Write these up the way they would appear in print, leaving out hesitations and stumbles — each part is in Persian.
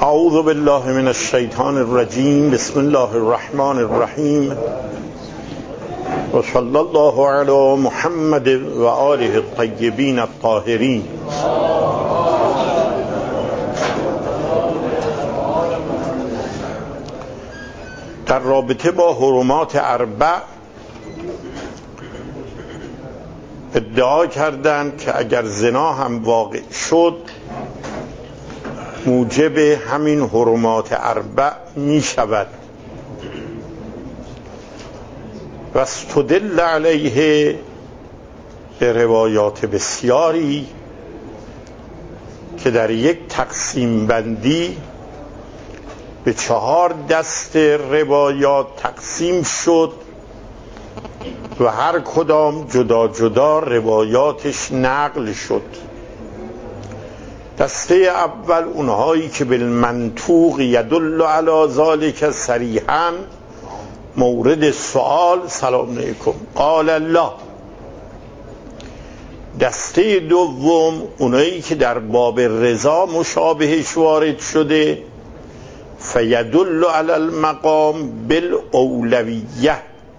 اعوذ بالله من الشیطان الرجیم. بسم الله الرحمن الرحیم و صلی الله علی محمد و آله الطیبین الطاهرین. در رابطه با حرمات اربع ادعا کردند که اگر زنا هم واقع شد موجب همین حرمات اربع می شود و استدل علیه به روایات بسیاری که در یک تقسیم بندی به 4 دست روایات تقسیم شد و هر کدام جدا جدا روایاتش نقل شد. دسته اول اونهایی که بالمنطوق یدل علی ذلک صریحا، مورد سوال سلام علیکم قال الله. دسته دوم اونایی که در باب رضا مشابهش وارد شده، فیدل علی المقام بالاولویه.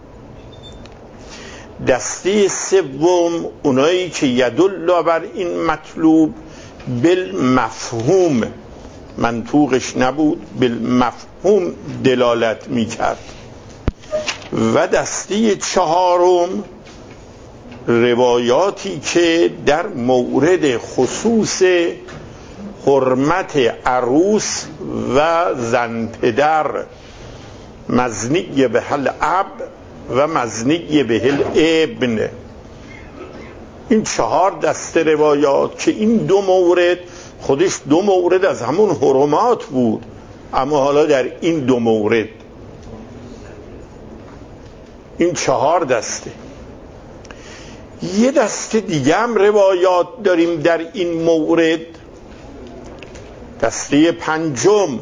دسته سوم اونایی که یدل بر این مطلوب بالمفهوم، منطوقش نبود، بالمفهوم دلالت میکرد. و دسته چهارم روایاتی که در مورد خصوص حرمت عروس و زن پدر، مزنی به الاب و مزنی به الابن، این 4 دسته روایات که این 2 مورد خودش 2 مورد از همون حرمات بود، اما حالا در این 2 مورد این 4 دسته. یه دسته دیگه هم روایات داریم در این مورد. دسته پنجم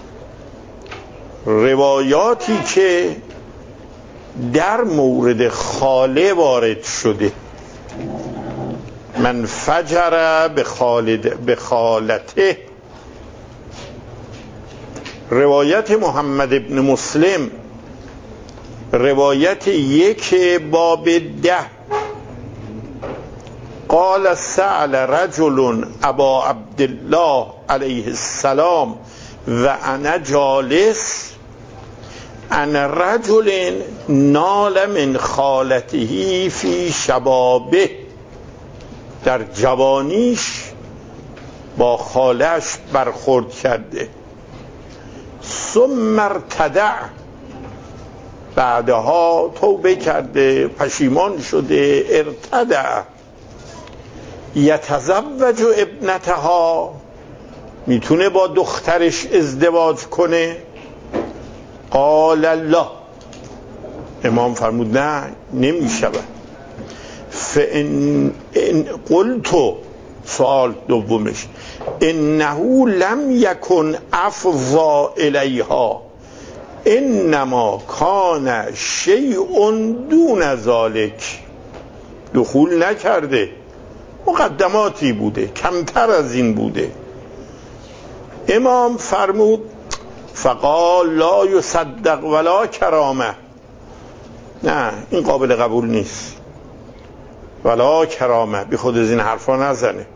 روایاتی که در مورد خاله وارد شده، من فجر به خالته. روایت محمد ابن مسلم، روایت 1 باب 10. قال سأل رجل ابا عبدالله علیه السلام و انا جالس عن رجل نال من خالته فی شبابه. در جوانیش با خالش برخورد کرده. ثم ارتدع، بعدها توبه کرده، پشیمان شده. ارتدع یتزوج ابنتها، میتونه با دخترش ازدواج کنه. قال الله، امام فرمود نه نمیشود. فان قلت، سوال دومش، انه لم یکن افضا الیها انما کان شیء دون ذلک. دخول نکرده، مقدماتی بوده، کمتر از این بوده. امام فرمود فقال لا یصدق ولا کرامه، نه این قابل قبول نیست، ولا کرامه، بی خود از این حرفا نزنه.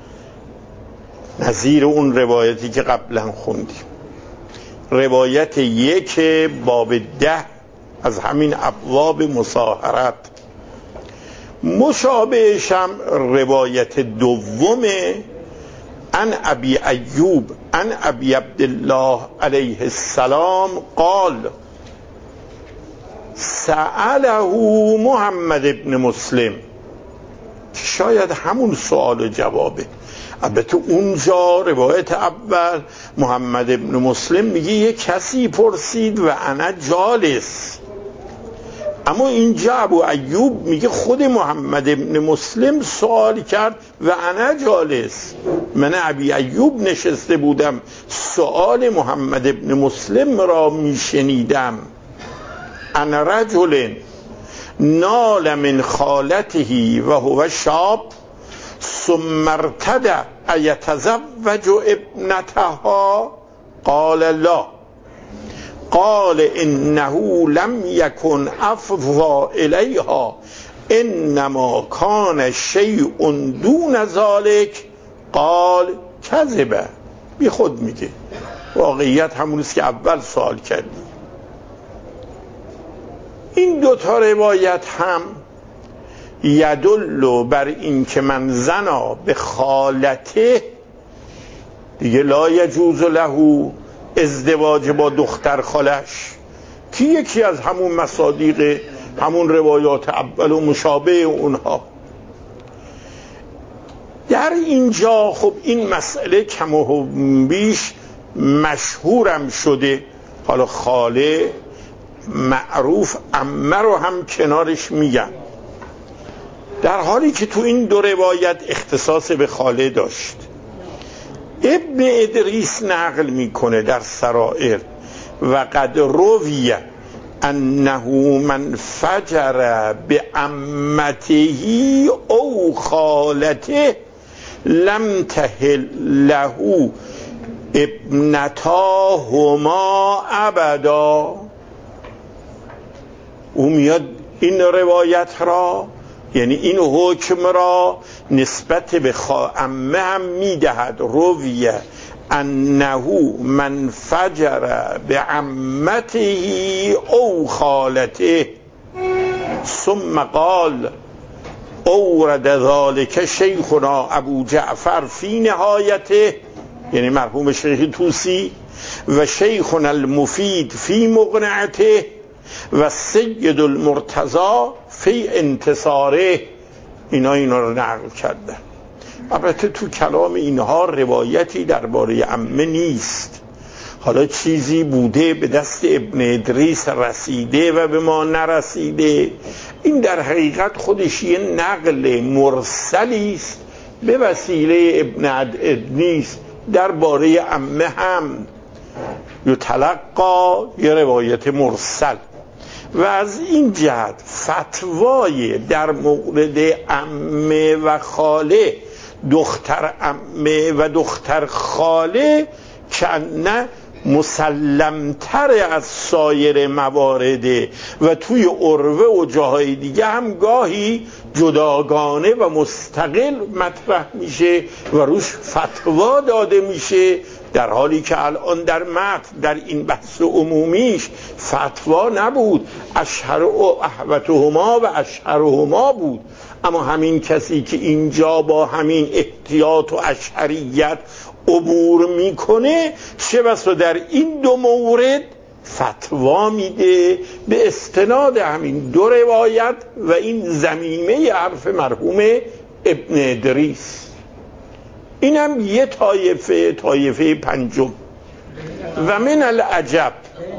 نظیر اون روایتی که قبلا خوندیم، روایت 1 باب 10 از همین ابواب مصاهرت. مشابهش هم روایت 2 عن ابی ایوب عن ابی عبدالله علیه السلام قال سأله محمد ابن مسلم، شاید همون سوال و جوابه. البته اونجا روایت اول محمد ابن مسلم میگه یه کسی پرسید و انا جالس، اما اینجا ابو ایوب میگه خود محمد ابن مسلم سوال کرد و انا جالس، من ابی ایوب نشسته بودم سوال محمد ابن مسلم را میشنیدم. ان رجل نال من خالته و هو شاب ثم ارتدى ایتزوج ابنتها قال لا قال انه لم یکن افضا الیها انما کان شیء دون ذلك قال کذبه. بی خود میگه، واقعیت همونیست که اول سوال کردی. این دوتا روایت هم یدل بر این که من زنا به خالته دیگه لا یجوز له ازدواج با دختر خالش، که یکی از همون مصادیق همون روایات اول و مشابه اونها. در اینجا خب این مسئله کم و بیش مشهورم شده. حالا خاله معروف، عمه رو هم کنارش میگن، در حالی که تو این دو روایت اختصاص به خاله داشت. ابن ادریس نقل میکنه در سرائر و قد روی انه من فجر به عمته او خالته لم تحل له ابنتاهما ابدا. او میاد این روایت را، یعنی این حکم را نسبت به عمه هم میدهد. رویه انه من فجر به عمته او خالته ثم قال اورد ذلك شیخنا ابو جعفر فی نهایته، یعنی مرحوم شیخ توسی، و شیخنا المفید فی مقنعته و سید المرتضی فی انتصاره. اینا رو نقل کردن. البته تو کلام اینها روایتی درباره عمه نیست. حالا چیزی بوده به دست ابن ادریس رسیده و به ما نرسیده. این در حقیقت خودش یه نقل مرسلی است به وسیله ابن ادریس درباره عمه هم یتلقا، یه روایت مرسل. و از این جهت فتوای در مورد عمه و خاله، دختر عمه و دختر خاله، کنه مسلمتر از سایر موارده و توی عروه و جاهای دیگه هم گاهی جداگانه و مستقل مطرح میشه و روش فتوا داده میشه، در حالی که الان در متن در این بحث عمومیش فتوا نبود. اشهر و احوتهما و اشهرهما بود. اما همین کسی که اینجا با همین احتیاط و اشهریت عبور میکنه، چه بسا در این دو مورد فتوا میده به استناد همین دو روایت و این ضمیمه حرف مرحوم ابن ادریس. اینم یه طایفه پنجم. و من العجب،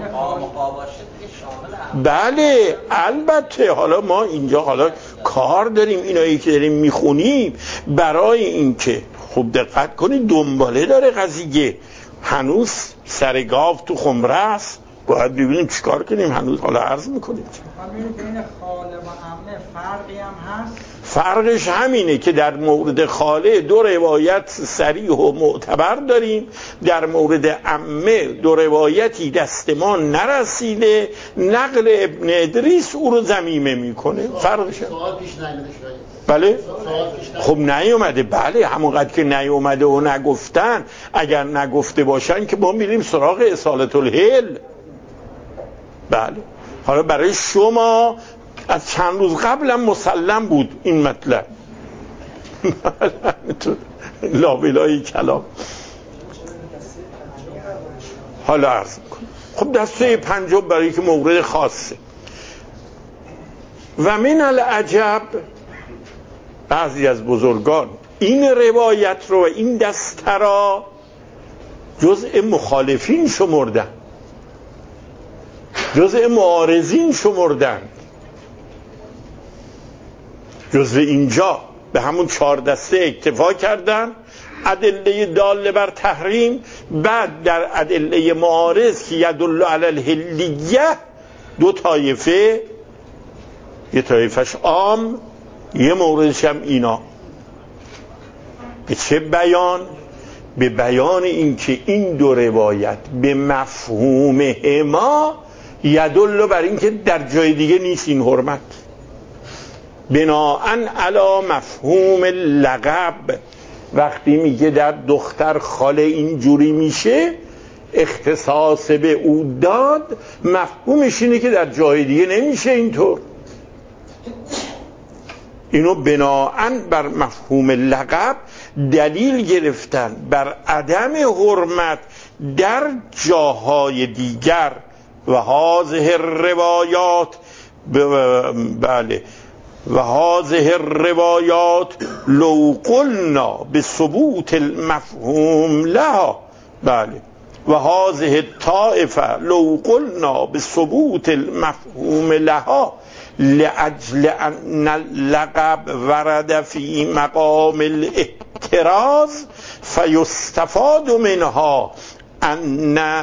بله البته حالا ما اینجا حالا کار داریم، اینایی که داریم میخونیم برای اینکه خوب دقت کنید دنباله داره قضیه. هنوز سر گاو تو خمره است، باید ببینیم چیکار کنیم. هنوز حالا عرض میکنیم بین خاله و عمه فرقی هم هست. فرقش همینه که در مورد خاله دو روایت صریح و معتبر داریم، در مورد عمه دو روایتی دست ما نرسیده، نقل ابن ادریس او رو ضمیمه میکنه. فرقش بله خب نیومده، بله همونقدر که نیومده و نگفتن، اگر نگفته باشن که ما میریم سراغ اصالت الحل. بله حالا برای شما از چند روز قبل هم مسلم بود این مطلب. لابلای کلام. حالا عرض میکنم. خب دسته پنجم برای که مورد خاصه. و من العجب، بعضی از بزرگان این روایت رو و این دسته را جزء مخالفین شمردن، جزء معارضین شمردن، جزء اینجا به همون 4 دسته اکتفا کردن. ادله داله بر تحریم، بعد در ادله معارض که یدل علی الحلیه 2 طایفه، یه طایفش عام، یه موردش هم اینا. به چه بیان؟ به بیان اینکه این دو روایت به مفهومهما یدل بر اینکه در جای دیگه نیست این حرمت. بناءً علی مفهوم لقب وقتی میگه در دختر خاله اینجوری میشه اختصاص به او داد، مفهومش اینه که در جای دیگه نمیشه اینطور. اینو بناءً بر مفهوم لقب دلیل گرفتن بر عدم حرمت در جاهای دیگر. و هذه الروایات بله و هذه الروایات لو قلنا بثبوت المفهوم لها بله و هذه الطائفه لو قلنا بثبوت المفهوم لها لأجل أن اللقب ورد في مقام الاحتراز فيستفاد منها أن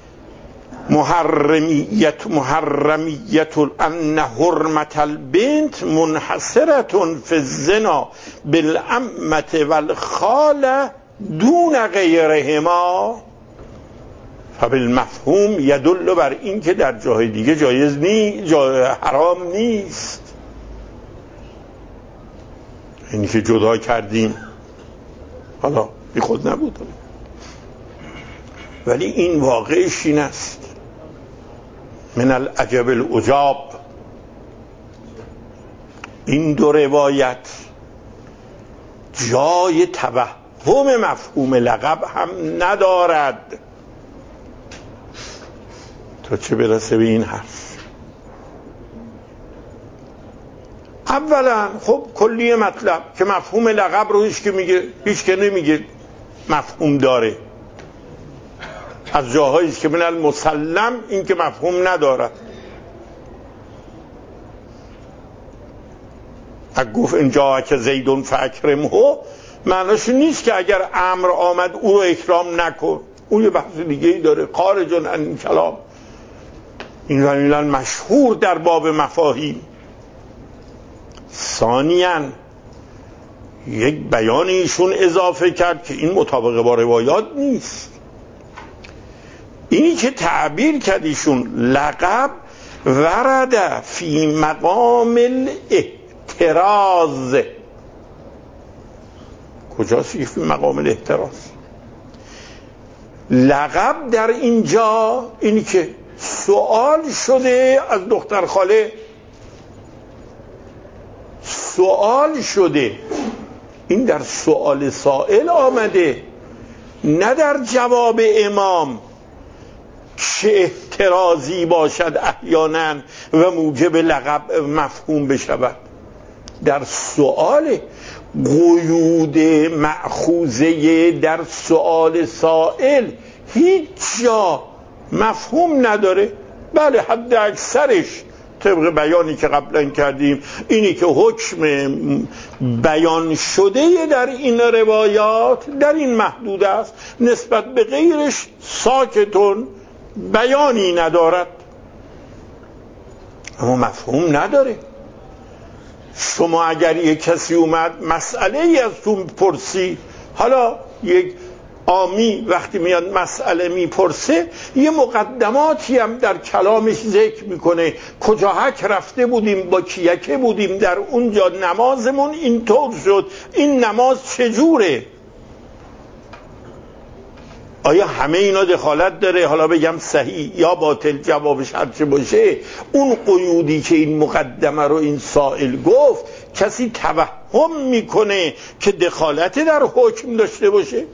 محرمیت أن حرمة البنت منحصرة في الزنا بالعمة والخالة دون غیرهما. فبالمفهوم یدل بر این که در جای دیگه جایز نیست، جای حرام نیست. اینی که جدا کردیم حالا بی خود نبود، ولی این واقعش این است. من العجب العجاب این دو روایت جای توهم مفهوم لقب هم ندارد تا چه برسه به این حرف. اولا خب کلی مطلب که مفهوم لقب رو هیچ که نمیگه مفهوم داره، از جاهایی که من المسلم این که مفهوم ندارد. اگه گفت اینجا که زیدون فاکرمه معناش نیست که اگر امر آمد او رو اکرام نکن، اون یه بحث دیگه ای داره خارج عن این کلام. این زمینان مشهور در باب مفاهیم. ثانیاً یک بیانی ایشون اضافه کرد که این مطابق با روایات نیست. اینی که تعبیر کرد ایشون لقب ورد فی مقام الاحتراز، کجاست فی مقام الاحتراز؟ لقب در اینجا اینی که سوال شده از دختر خاله، سوال شده، این در سوال سائل آمده نه در جواب امام که احترازی باشد احیانا و موجب لقب مفهوم بشود. در سوال قیود مأخوذه در سوال سائل هیچ جا مفهوم نداره. بله حد اکثرش طبق بیانی که قبلا کردیم اینی که حکم بیان شده در این روایات در این محدود است، نسبت به غیرش ساکتون، بیانی ندارد، اما مفهوم نداره. شما اگر یک کسی اومد مسئله ای از تو پرسی، حالا یک عامی وقتی میاد مسئله میپرسه یه مقدماتی هم در کلامش ذکر میکنه، کجا حج رفته بودیم، با کیکه بودیم در اونجا، نمازمون اینطور شد، این نماز چجوره. آیا همه اینا دخالت داره؟ حالا بگم صحیح یا باطل، جوابش هرچه باشه، اون قیودی که این مقدمه رو این سائل گفت کسی توهم میکنه که دخالت در حکم داشته باشه؟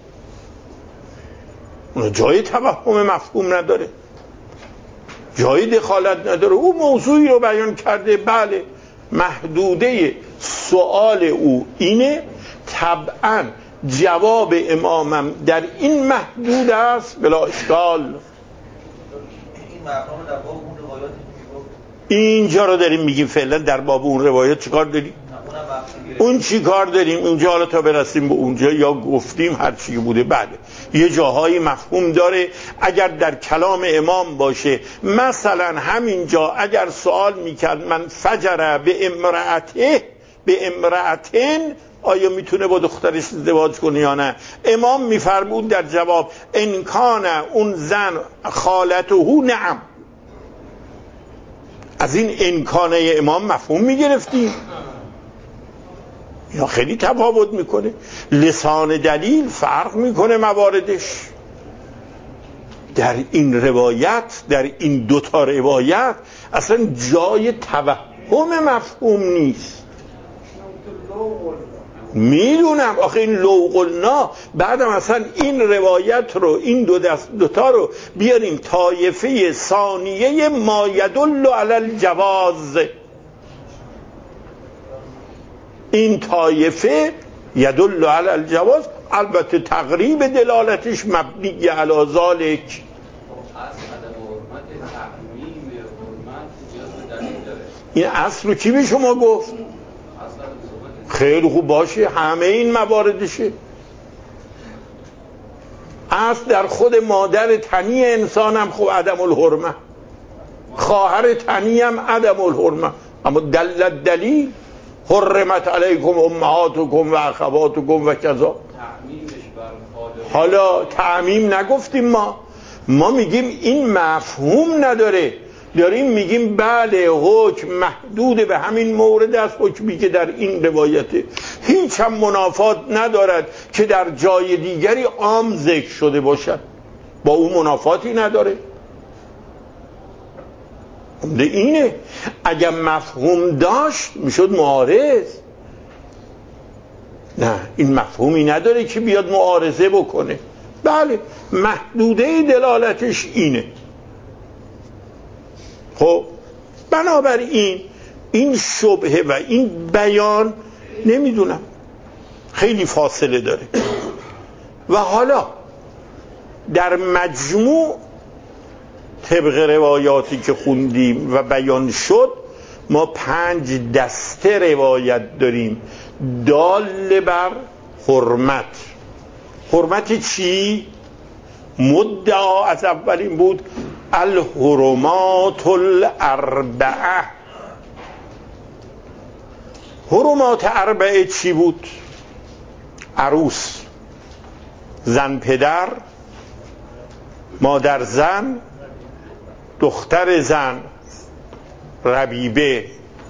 اون جای توهم مفهوم نداره، جای دخالت نداره. او موضوعی رو بیان کرده، بله محدوده سوال او اینه، طبعاً جواب امامم در این محدود است بلا اشکال. این مقام در باب اون روایات اینجا رو داریم میگیم فعلا در باب اون روایات چیکار داریم؟ اون چی کار داریم اونجا؟ حالا تا برسیم به اونجا یا گفتیم هر چی بوده. بله یه جاهایی مفهوم داره اگر در کلام امام باشه. مثلا همینجا اگر سوال میکرد من فجر به امرأته به امرأتن آیا میتونه با دخترش ازدواج کنه یا نه؟ امام میفرمود در جواب ان کان اون زن خالته نعم. از این امکانه امام مفهوم میگرفتیم یا خیلی تفاوت میکنه؟ لسان دلیل فرق میکنه مواردش. در این روایت، در این دوتا روایت اصلا جای توهم مفهوم نیست. میدونم آخه این لو قلنا بعدم اصلا این روایت رو، این دوتا رو بیاریم طایفه ثانیه ما یدل علی الجواز. این طایفه یدل علی الجواز، البته تقریب دلالتش مبنی علی ذالک. این اصل رو کی به شما گفت؟ خیلی خوب باشه، همه این مواردشه. اصل در خود مادر تنی انسان هم خب عدم الحرمه، خواهر تنی هم عدم الحرمه. اما دلیل حرمت علیکم امهاتکم و اخواتکم و کذا. حالا تعمیم نگفتیم، ما میگیم این مفهوم نداره، داریم میگیم بله حکم محدود به همین مورد است، حکمی که در این روایته، هیچ هم منافات ندارد که در جای دیگری عام ذکر شده باشد، با اون منافاتی نداره. اینه اگر مفهوم داشت میشد معارض. نه، این مفهومی نداره که بیاد معارضه بکنه. بله محدوده دلالتش اینه. خب بنابراین این شبهه و این بیان نمیدونم خیلی فاصله داره. و حالا در مجموع طبق روایاتی که خوندیم و بیان شد، ما 5 دسته روایت داریم دال بر حرمت. حرمت چی؟ مدعا از اولین بود الحرمات الاربعه. حرمات اربعه چی بود؟ عروس، زن پدر، مادر زن، دختر زن، ربیبه.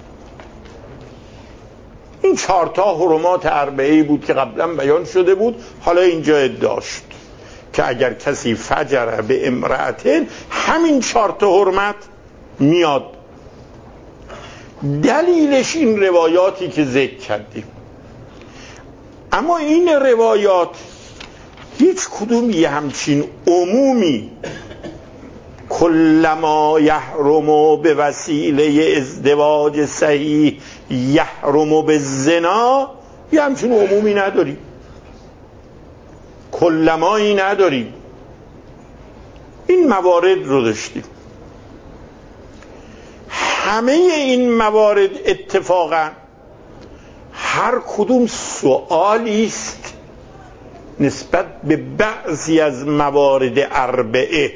این 4 حرمات اربعه‌ای بود که قبلا بیان شده بود. حالا اینجا ادعاشت که اگر کسی فجر به امرأتن، همین 4 حرمت میاد. دلیلش این روایاتی که ذکر کردیم. اما این روایات هیچ کدوم یه همچین عمومی کلما یحرم به وسیله ازدواج صحیح یحرم به زنا، یه همچین عمومی نداریم، کلمایی نداریم. این موارد رو داشتیم. همه این موارد اتفاقا هر کدوم سؤالی است نسبت به بعضی از موارد اربعه.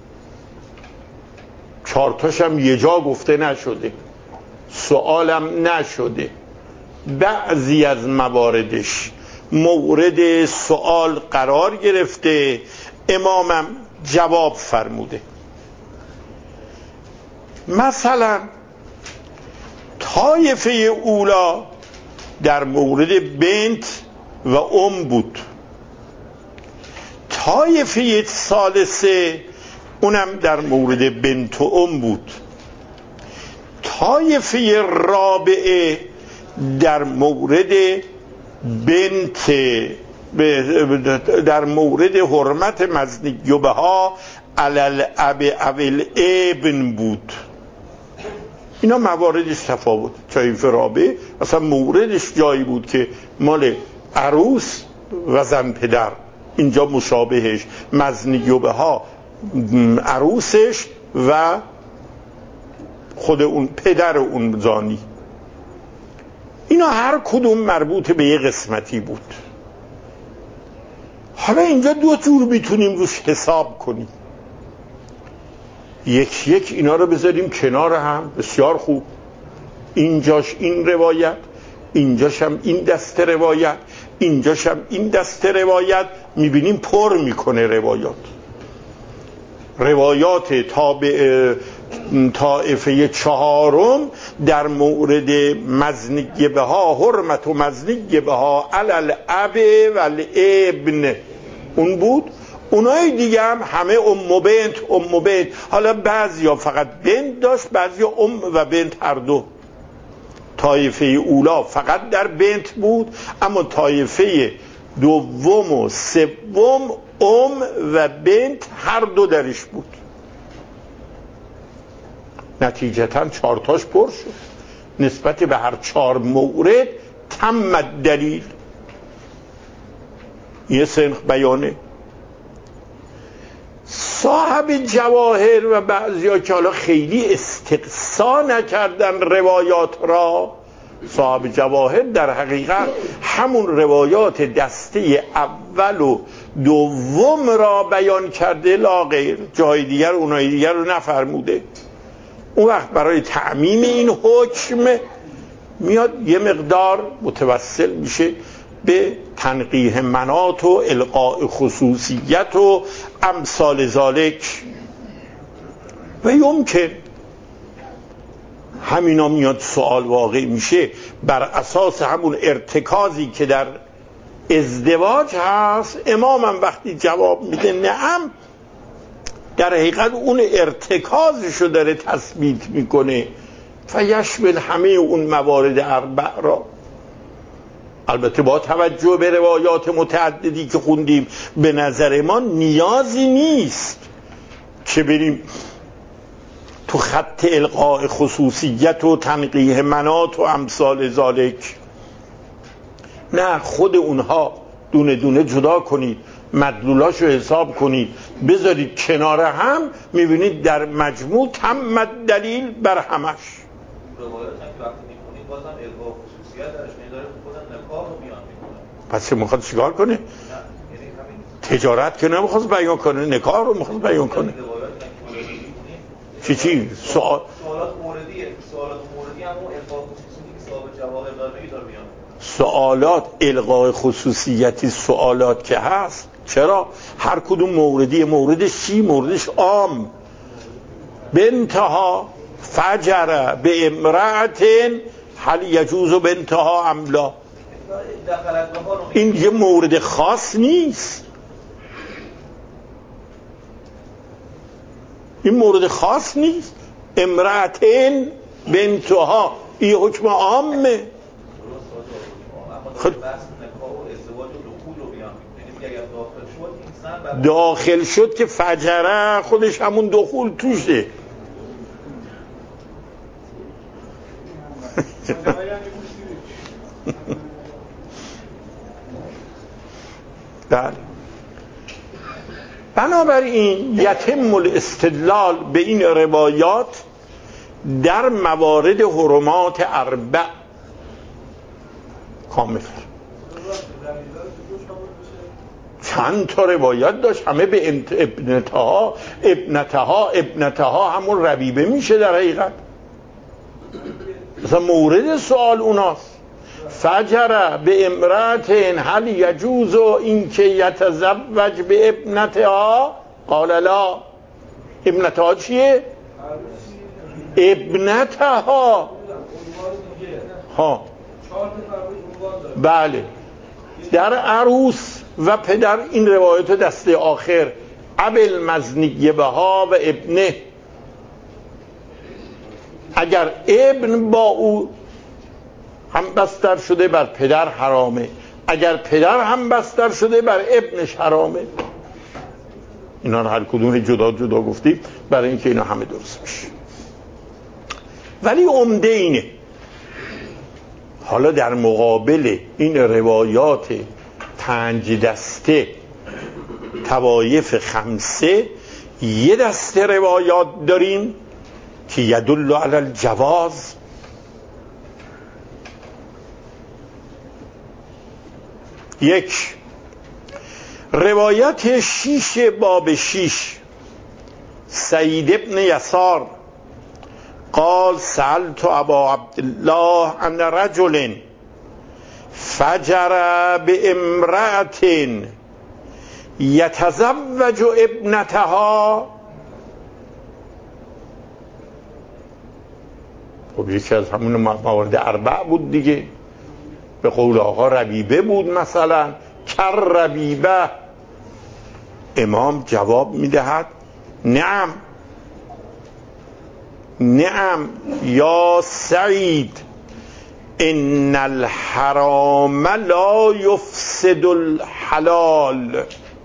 4 هم یه جا گفته نشده، سؤالم نشده. بعضی از مواردش مورد سؤال قرار گرفته، امامم جواب فرموده. مثلا طایفه اولا در مورد بنت و بود، طایفه ثالثه اونم در مورد بنت و بود، طایفه رابعه در مورد بنت، در مورد حرمت مزنیبه ها علل اب اول ابن بود. اینا مواردش تفاوت. طایفه رابعه اصلا موردش جایی بود که مال عروس و زن پدر، اینجا مشابهش مزنیبه ها عروسش و خود اون پدر اون زانی. اینا هر کدوم مربوط به یه قسمتی بود. حالا اینجا 2 جور میتونیم روش حساب کنیم. یک اینا رو بذاریم کنار هم، بسیار خوب. اینجاش این روایت، اینجاشم این دسته روایت، اینجاشم این دسته روایت، میبینیم پر میکنه روایات تابع طائفه چهارم در مورد مزنی بها، حرمت و مزنی بها علل اب و الابن اون بود. اونای دیگه هم همه ام بنت. حالا بعضیا فقط بنت داشت، بعضیا و بنت هر دو. طایفه اولا فقط در بنت بود، اما طایفه دوم و سوم و بنت هر دو درش بود. نتیجتا 4 تاش پر شد. نسبت به هر 4 مورد تم دلیل. یه سنخ بیانه. صاحب جواهر و بعضیا که حالا خیلی استقصا نکردن روایات را، صاحب جواهر در حقیقت همون روایات دسته اول و دوم را بیان کرده، لا غیر. جای دیگر اونای دیگر رو نفرموده. اون وقت برای تعمیم این حکم میاد یه مقدار متوسل میشه به تنقیح منات و القاء خصوصیت و امثال ذالک. و یمکن همینا میاد سوال واقع میشه بر اساس همون ارتکازی که در ازدواج هست. امامم وقتی جواب میده نعم، در حقیقت اون ارتکازشو داره تثبیت میکنه، فیشمل همه اون موارد 4 را. البته با توجه به روایات متعددی که خوندیم، به نظر ما نیازی نیست که بریم تو خط القاء خصوصیت و تنقیح منات و امثال ذالک. نه، خود اونها دونه دونه جدا کنید، مدلولاشو حساب کنید، بذارید کنار هم، میبینید در مجموع تم دلیل بر همش. روایات هم که وقتی میخونید بازم القاء خصوصیت درش میداره، خودم نکاح رو بیان میکنه. پس میخواد چیکار کنه؟ تجارت که نمیخواست بیان کنه، نکاح رو میخواست بیان کنه. چی؟ سوالات موردی هم اون القاء خصوصیتی که صاحب جواهر داره بیان. سوالات القاء خصوصیتی سوالات که هست، چرا؟ هر کدوم موردش چی؟ موردش عام. به انتها فجر به امرأت هل یجوز به انتها املا. این یه مورد خاص نیست، این مورد خاص نیست. امرأتین به انتها این حکم عامه. داخل شد که فجره خودش همون دخول توشه. بله. بنابراین یتم الاستدلال به این روایات در موارد حرمات 4 کامل. چند تا روایت داشت، همه به ابنتها همون ربیبه میشه در حقیقت. مثلا مورد سوال اوناست. فجر به امرأت هل یجوز این که یتزوج به ابنتها، قال لا. ابنتها چیه؟ ابنتها. ها بله، در عروس و پدر. این روایت دسته آخر ابل مزنی بها و ابنه. اگر ابن با او هم بستر شده بر پدر حرامه، اگر پدر هم بستر شده بر ابنش حرامه. اینا رو هر کدوم جدا جدا گفتیم برای اینکه اینا همه درست بشه. ولی عمده اینه. حالا در مقابل این روایات 5 دسته طوایف 5، یه دسته روایات داریم که یدل علی الجواز. یک روایت 6 باب 6 سعید ابن یسار قال سألت ابا عبدالله عن رجل فجر به امرأت یتزوج ابنتها. خب یکی از همون موارد اربع بود دیگه. به قول آقا ربیبه بود مثلا، کر ربیبه. امام جواب میدهد نعم نعم یا سعید، ان الحرام لا یفسد الحلال.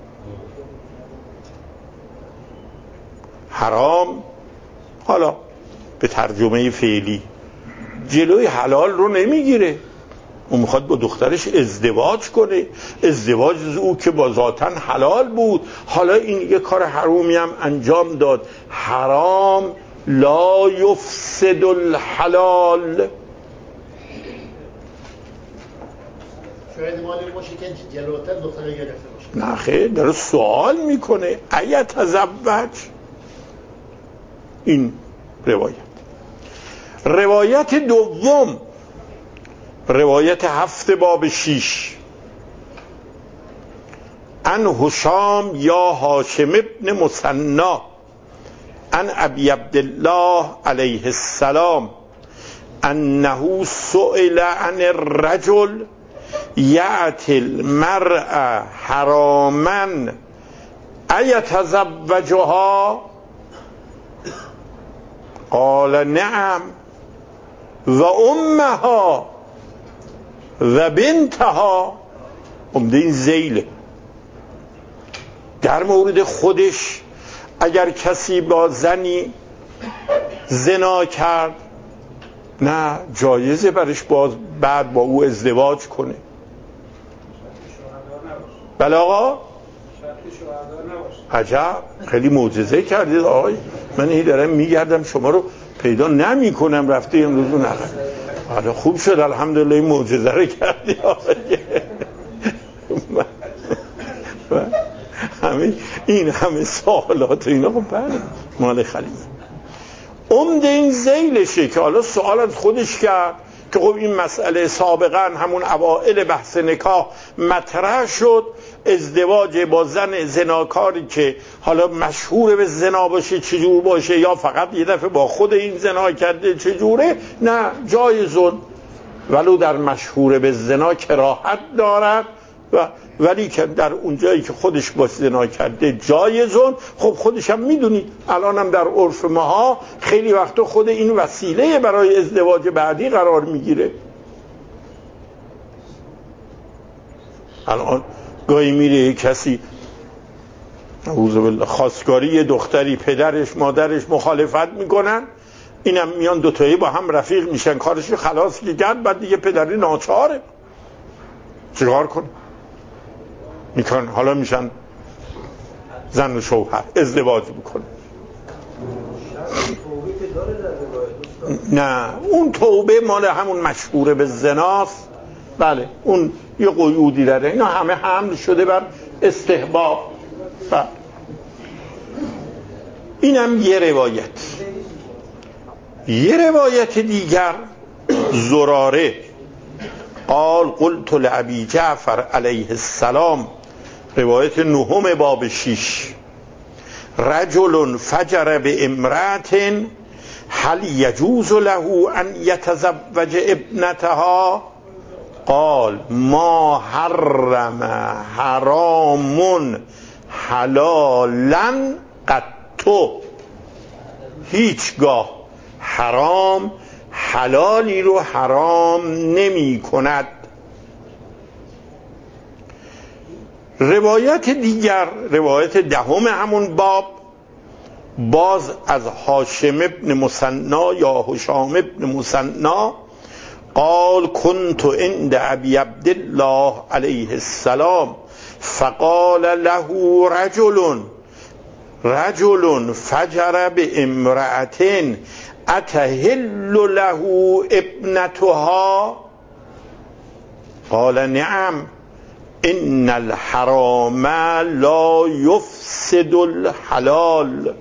حرام حالا به ترجمه فعلی جلوی حلال رو نمیگیره. اون میخواد با دخترش ازدواج کنه، ازدواج او که با ذاتاً حلال بود، حالا این یه کار حرومی هم انجام داد. حرام لا یفسد الحلال. شاید مالی باشه که جلوتر دختر گرفته باشه. نه خیر، داره سوال میکنه ایت تزوج. این روایت دوم، روایت 7 باب 6 عن هشام یا هاشم ابن مثنی عن ابی عبدالله علیه السلام انه سئل عن الرجل یأتی المرأة حراما ایتزوجها قال نعم و امها و بنتها. عمده این ذیله. در مورد خودش اگر کسی با زنی زنا کرد، نه جایزه برش باز بعد با او ازدواج کنه. بله آقا، عجب خیلی معجزه کردید آقای. من این دارم میگردم شما رو پیدا نمی کنم، رفته امروز نقل. حالا خوب شد الحمدلله این معجزه رو کردی آقای. این همه سوالات اینا خب بله مال خلیل. عمده این ذیلشه که حالا سوال از خودش کرد که خب این مسئله سابقا همون اوائل بحث نکاح مطرح شد، ازدواج با زن زناکاری که حالا مشهور به زنا باشه چجور باشه، یا فقط یه دفعه با خود این زنا کرده چجوره. نه جایزون، ولو در مشهور به زنا کراهت دارد ولی که در اون جایی که خودش با زنا کرده جایزون. خب خودش هم میدونید الان هم در عرف ماها خیلی وقتا خود این وسیله برای ازدواج بعدی قرار میگیره. الان گاهی میره کسی اعوذ بالله خواستگاری دختری، پدرش مادرش مخالفت میکنن، اینم میان دوتایی با هم رفیق میشن، کارش خلاص که کرد، بعد دیگه پدری ناچاره چیکار کنه؟ میکنن حالا میشن زن و شوهر ازدواج میکنه. نه اون توبه مال همون مشهور به زناست. بله اون یه قیودی داره. اینا همه حمل شده بر استحباب. بله. اینم یه روایت. یه روایت دیگر زراره قال قلت لأبی جعفر علیه السلام، روایت 9 باب 6 رجل فجر به امرأت هل یجوز له ان یتزوج ابنتها قال ما حرم حرام حلالا قطو. هیچگاه حرام حلالی رو حرام نمی کند. روایت دیگر، روایت 10 همون باب، باز از هاشم ابن مثنی یا هشام ابن مثنی قال كنت عند ابي عبد الله علیه السلام فقال له رجل فجر بامرأة اتحل له ابنتها قال نعم ان الحرام لا یفسد الحلال.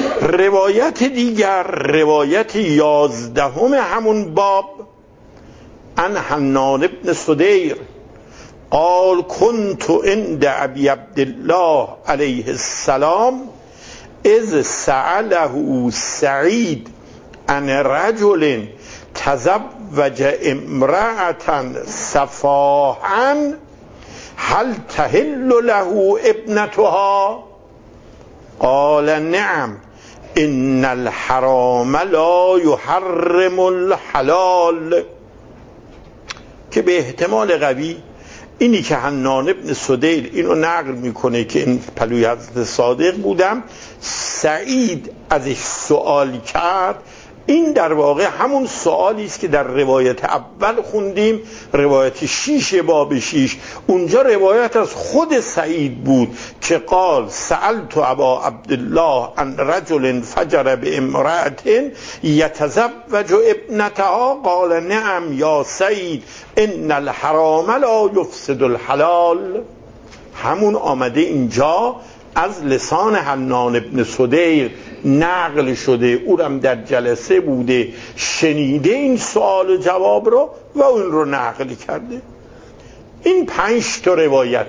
روایت دیگر، روایت 11 همون باب، عن حنان بن سدیر قال كنت عند ابي عبد الله عليه السلام اذ سأله سعید عن رجل تزوج امرأة سفاحا هل تحل له ابنتها قال نعم ان الحرام لا يحرم الحلال. که به احتمال قوی اینی که حنان ابن سدیر اینو نقل میکنه که این پلوی حضرت صادق بودم، سعید ازش سوال کرد، این در واقع همون سوالی است که در روایت اول خوندیم، روایت 6 باب 6. اونجا روایت از خود سعید بود که قال سألت ابا عبدالله عن رجل فجر بامرأة یتزوج ابنتها قال نعم یا سعید ان الحرام لا یفسد الحلال. همون آمده اینجا از لسان حنان ابن سدیر نقل شده، اونم در جلسه بوده، شنیده این سوال و جواب رو و اون رو نقل کرده. این 5 تا روایت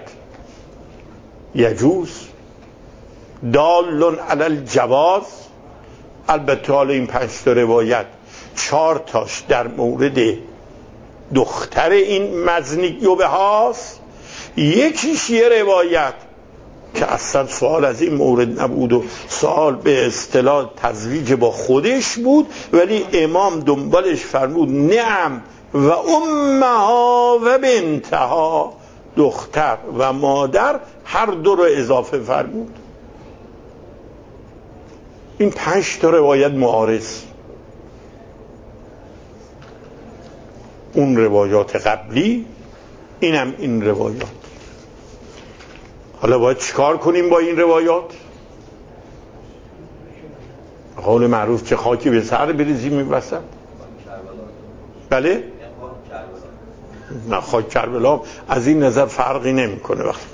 یجوز دال علی الجواز. البته حالا این 5 تا روایت 4 تاش در مورد دختر این مزنیوبه هاست، یکیش یه روایت که اصلا سوال از این مورد نبود و سوال به اصطلاح تزویج با خودش بود، ولی امام دنبالش فرمود نعم و امها و بنتها، دختر و مادر هر دو رو اضافه فرمود. این 5 تا روایت معارض، اون روایات قبلی، اینم این روایات. حالا باید چیکار کنیم با این روایات؟ قول معروف چه خاکی به سر بریزیم این وسط؟ بله؟ نه، خاک کربلا از این نظر فرقی نمیکنه. وقتی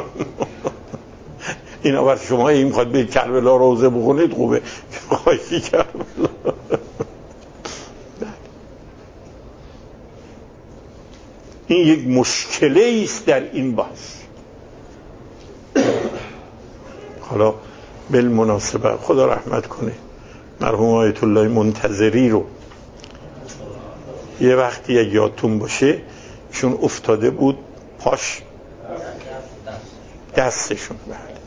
اینا برای شما این میخواد به کربلا روزه بخونید خوبه، خاکی کربلا. این یک مشکله است در این بحث. حالا بالمناسبه خدا رحمت کنه مرحوم آیت الله منتظری رو یه وقتی اگه یادتون باشه چون افتاده بود پاش دستشون،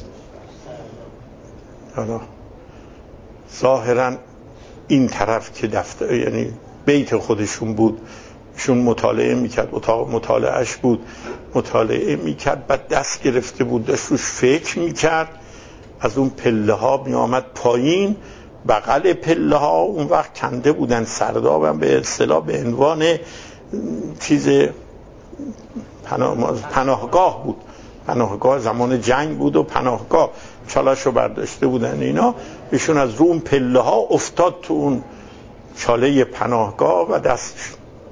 حالا ظاهرا این طرف که دفتر یعنی بیت خودشون بود، چون مطالعه میکرد، اتاق مطالعهش بود، مطالعه میکرد، بعد دست گرفته بود داشت روش فکر میکرد، از اون پله ها میامد پایین، بغل پله ها اون وقت کنده بودن سردابم به اصطلاح به عنوان چیز پناهگاه بود، پناهگاه زمان جنگ بود و پناهگاه چالشو برداشته بودن اینا، ایشون از رو اون پله ها افتاد تو اون چاله پناهگاه و دستش.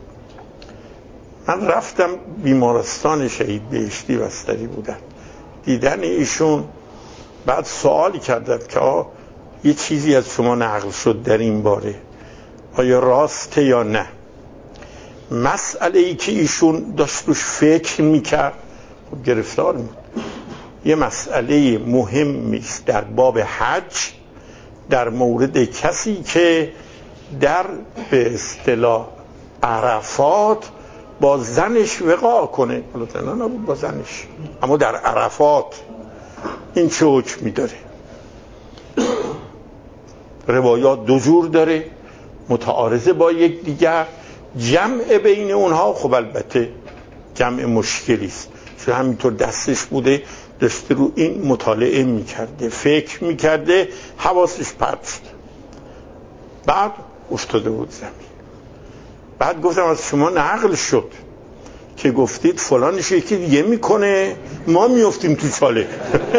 من رفتم بیمارستان شهید بهشتی بستری بودن، دیدن ایشون، بعد سوالی کردم که یه چیزی از شما نقل شد در این باره، آیا راسته یا نه؟ مسئله ای که ایشون داشت روش فکر میکرد، خب گرفتار بود. یه مسئله مهمی است در باب حج، در مورد کسی که در به اصطلاح عرفات با زنش وقاع کنه، حالا نبود با زنش، اما در عرفات این چه حکمی داره؟ روایات دو جور داره، متعارضه با یک دیگر، جمع بین اونها خب البته جمع مشکلی است، چون همینطور دستش بوده داشته رو این مطالعه میکرده، فکر میکرده، حواسش پرت شد، بعد افتاده بود زمین. بعد گفتم از شما نقل شد که گفتید فلانش یکی دیگه میکنه، ما میافتیم تو چاله.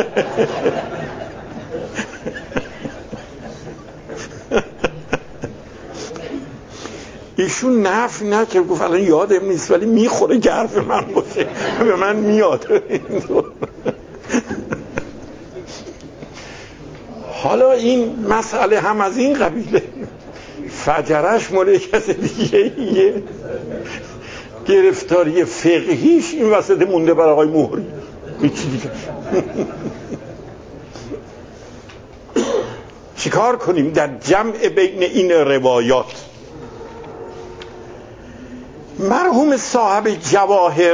ایشون نفی نکرد، گفت الان یادم نیست ولی میخوره که حرف من باشه، به من میاد. حالا این مسئله هم از این قبیله، فجرش مال کس دیگه ایه. گرفتاری فقهیش این وسط مونده بر آقای مهری هیچی دیگه. چیکار کنیم در جمع بین این روایات؟ مرحوم صاحب جواهر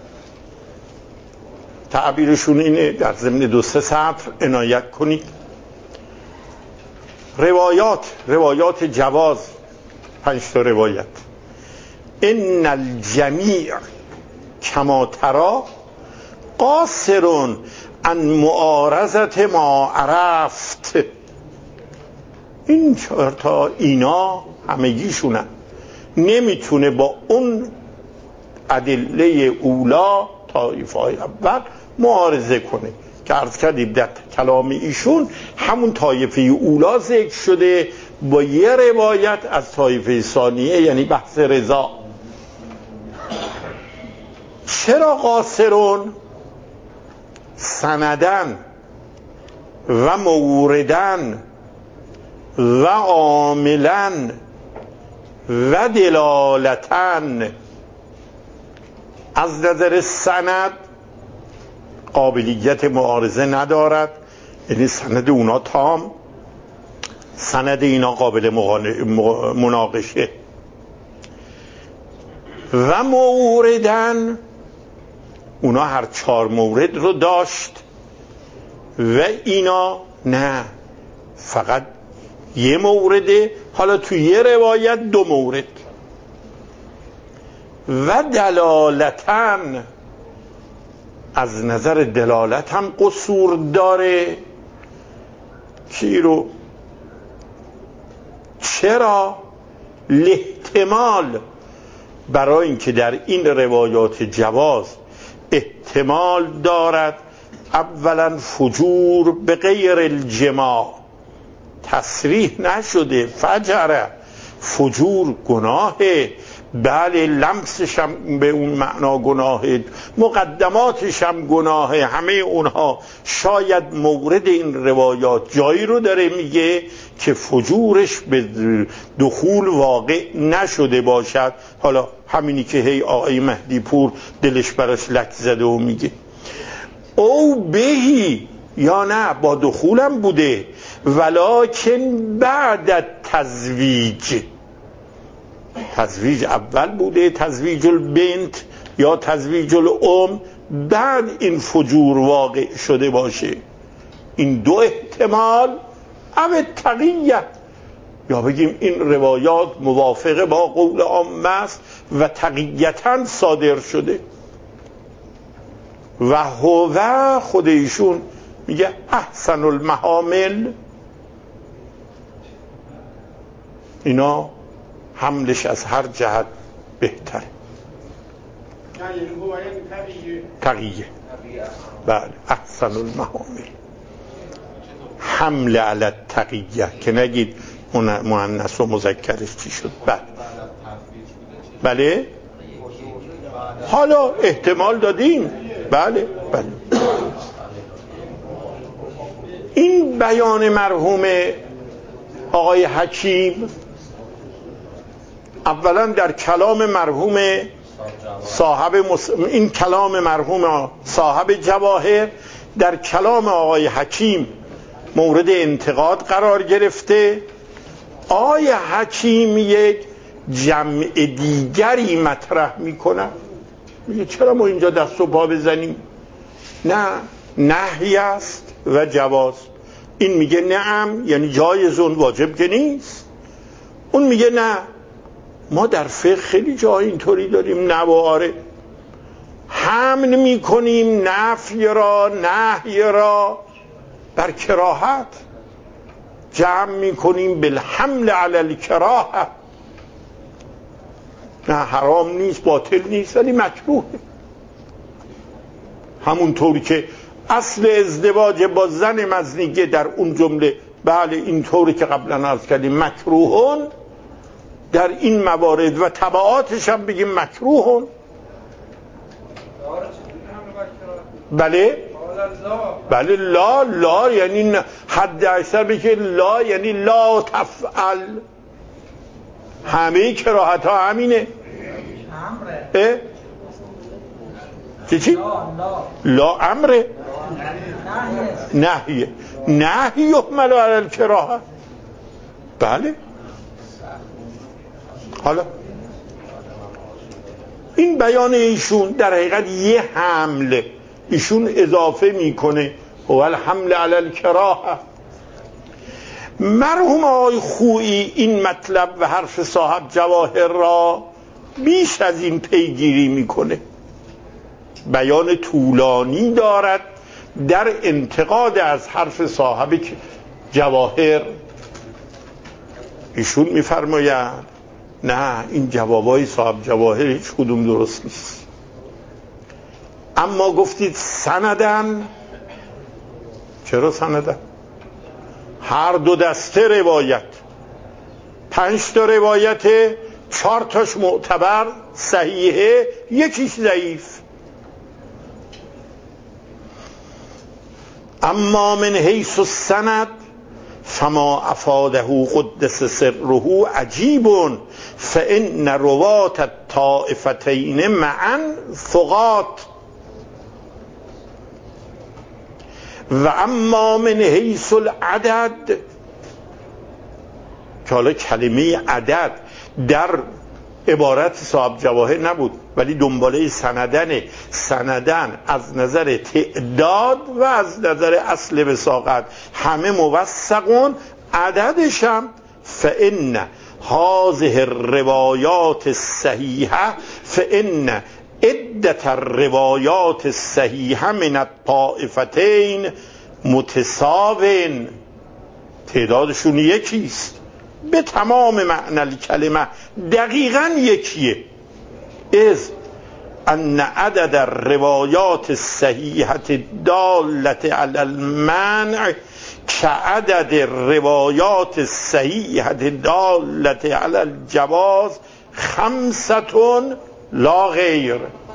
تعبیرشون اینه، در ضمن 2-3 سطر عنایت کنید. روایات جواز 5 تا روایت. ان الجمیع کما ترى قاصر عن معارضه ما عرفت. این 4 تا اینا همگیشونن، نمیتونه با اون ادله اولا طایفه های اول معارضه کنه که عرض کردیم در کلام ایشون همون طایفه اولا ذکر شده با یه روایت از طایفه ثانیه، یعنی بحث رضا. چرا قاصرون؟ سندن و موردن و عاملن و دلالتن. از نظر سند قابلیت معارضه ندارد، یعنی سند اونا تام، سند اینا قابل مناقشه. و موردن، اونا هر 4 مورد رو داشت و اینا نه، فقط یه مورده، حالا تو یه روایت 2 مورد. و دلالتن، از نظر دلالت هم قصور داره. چی رو؟ چرا؟ الاحتمال، برای اینکه در این روایات جواز احتمال دارد اولا فجور به غیر الجماع، تصریح نشده فجره، فجور گناهه، بله لمسش هم به اون معنا گناهه، مقدماتش هم گناهه، همه اونها. شاید مورد این روایات جایی رو داره میگه که فجورش به دخول واقع نشده باشد. حالا همینی که هی آقای مهدی پور دلش براش لک زده و میگه. او بهی، یا نه با دخولم بوده، ولکن بعد تزویج، تزویج اول بوده، تزویج البنت یا تزویج الام، بعد این فجور واقع شده باشه. این 2 احتمال، او تقیه، یا بگیم این روایات موافقه با قول عامه است و تقییتاً صادر شده. و هو، خود ایشون میگه احسن المحامل، اینا حملش از هر جهت بهتره. تقیه، بله، احسن المحامل، حمل علی التقیه، که نگید مؤنث و مذکرش چی شد. بله حالا احتمال دادیم. بله. این بیان مرحوم آقای حکیم اولا در کلام مرحوم این کلام مرحوم صاحب جواهر در کلام آقای حکیم مورد انتقاد قرار گرفته. آقای حکیم یک جمع دیگری مطرح میکنه، میگه چرا ما اینجا دست و پا بزنیم؟ نه، نهی است و جواز. این میگه نعم، یعنی جایزون، واجب که نیست. اون میگه نه، ما در فقه خیلی جای اینطوری داریم، نه و آره، حمل میکنیم نفی را، نهی را بر کراهت، جمع میکنیم بالحمل علی الکراهه. نه حرام نیست، باطل نیست، ولی مکروهه. همونطوری که اصل ازدواج با زن مزنیگه در اون جمله، بله اینطوری که قبلا عرض کردیم مکروهون، در این موارد و تبعاتش هم بگیم مکروهون. بله لا یعنی حد اکثر بگه لا یعنی لا تفعل، همه کراهت ها همینه. چی؟ لا امره نهیه نهی یحمل علی الکراهه. بله. حالا این بیان ایشون در حقیقت یه حمل ایشون اضافه میکنه و الحمل علی الکراهه. مرحوم آقای خویی این مطلب و حرف صاحب جواهر را بیش از این پیگیری میکنه، بیان طولانی دارد در انتقاد از حرف صاحب جواهر. ایشون میفرماید نه این جوابای صاحب جواهر هیچ کدوم درست نیست. اما گفتید سندن، چرا سندن؟ هر دو دسته روایت، 5 تا روایت، 4 تاش معتبر صحیحه، یکیش ضعیف. اما من حیث السند فما افاده قدس سره عجیب فان روات الطائفتین معا ثقات و اما من حیث العدد، که حالا کلمه عدد در عبارت صاحب جواهر نبود ولی دنباله سندن از نظر تعداد و از نظر اصل وثاقت همه موثقون، عددش هم فإن هذه الروایات الصحیحه فإن عدة الروایات الصحیحه من الطائفتین متساوین، تعدادشون یکیست به تمام معنی کلمه، دقیقاً یکیه. از ان عدد الروایات الصحیحه دالة علی المنع كعدد الروایات الصحیحه دالة علی الجواز 5 لا غیر.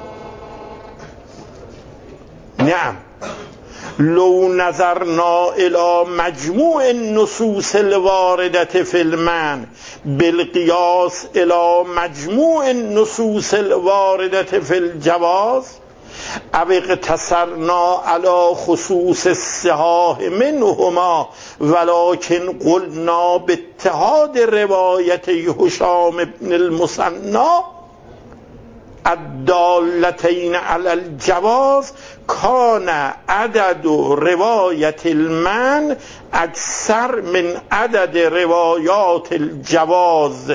نعم لو نظرنا الى مجموع النصوص الواردة في المنع بالقياس الى مجموع النصوص الواردة في الجواز او اقتصرنا على خصوص الصحاح منهما ولكن قلنا باتحاد روایت هشام بن المثنى الدالتين على الجواز كان عدد روایت المن اکثر من عدد روایات الجواز.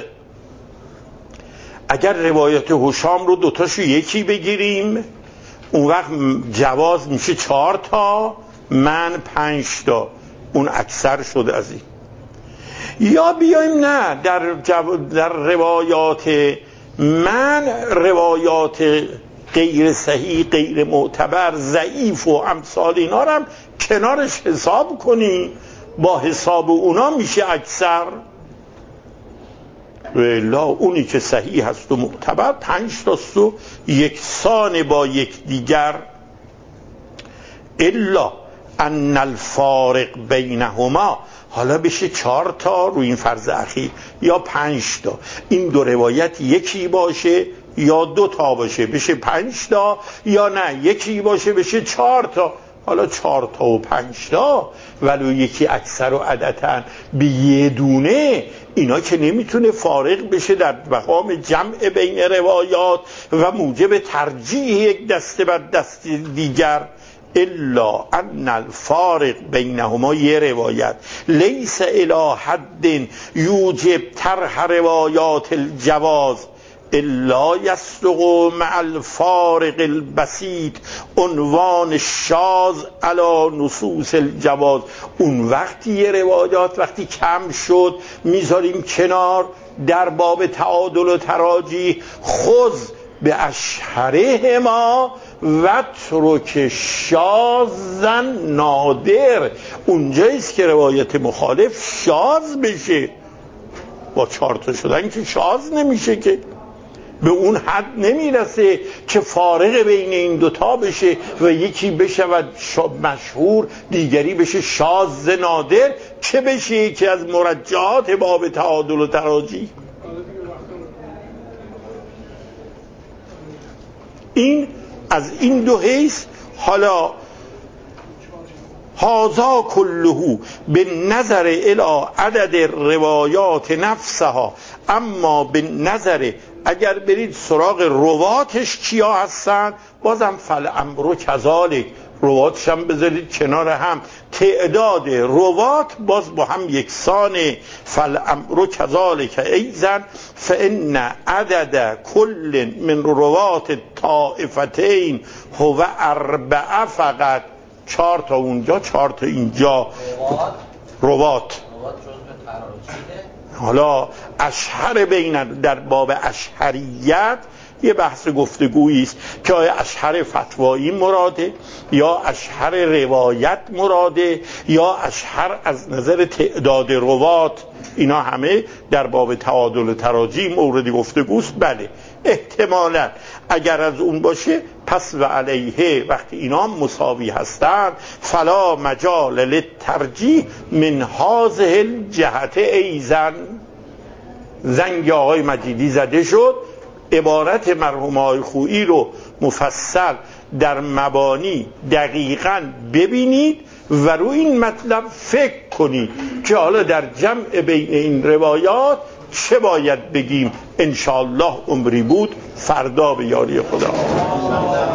اگر روایت هشام رو دوتاشو یکی بگیریم اون وقت جواز میشه 4 تا، من 5 تا، اون اکثر شد از این. یا بیایم نه در روایات من روایات غیر صحیح، غیر معتبر، ضعیف و امثال اینا رو هم کنارش حساب کنیم، با حساب اونا میشه اکثر. لا اونی که صحیح هست و معتبر 5 تاست و یکسان با یکدیگر. الا ان الفارق بینهما، حالا بشه 4 تا روی این فرض اخیر یا 5 تا، این دو روایت یکی باشه یا 2 تا باشه بشه 5 تا، یا نه یکی باشه بشه 4 تا. حالا 4 تا و 5 تا ولو یکی اکثر و عددن به یه دونه، اینا که نمیتونه فارق بشه در مقام جمع بین روایات و موجب ترجیح یک دسته بر دست دیگر. الا ان الفارق بینهما، یه روایت لیس الی حد یوجب طرح روایات الجواز الا یصدق مع الفارق البسیط عنوان شاذ علی نصوص الجواز. اون وقتی یه روایات وقتی کم شد میذاریم کنار، در باب تعادل و تراجیح خذ به اشهره ما و ترک شاذن نادر، اونجاییست که روایت مخالف شاذ بشه. با 4 تا شدن که شاذ نمیشه، که به اون حد نمیرسه که فارق بین این دوتا بشه و یکی بشود مشهور دیگری بشه شاذ نادر، که بشه یکی از مرجحات باب تعادل و تراجیح. این از این دو حیث. حالا هذا کله به نظر الی عدد روایات نفسها، اما به نظر اگر برید سراغ رواتش کیا هستن بازم فالامر کذالک، رواتش هم بذارید کنار هم، تعداد روات باز با هم یکسانه. فالامر کذالک ایضا فان عدد کل من روات طائفتین هو 4 فقط، 4 تا اونجا 4 تا اینجا روات. حالا اشهر بین در باب اشهریت یه بحث گفتگویی است که آیا اشهر فتوایی مراده یا اشهر روایت مراده یا اشهر از نظر تعداد روات. اینا همه در باب تعادل و تراجی مورد گفتگوست. بله احتمالا اگر از اون باشه پس و علیه وقتی اینا مساوی هستند فلا مجال للترجیح من هذه الجهت ایزن. زنگ آقای مجیدی زده شد، عبارت مرحوم آقای خویی رو مفصل در مبانی دقیقاً ببینید و روی این مطلب فکر کنید که حالا در جمع بین این روایات چه باید بگیم. انشاءالله عمری بود، فردا به یاری خدا.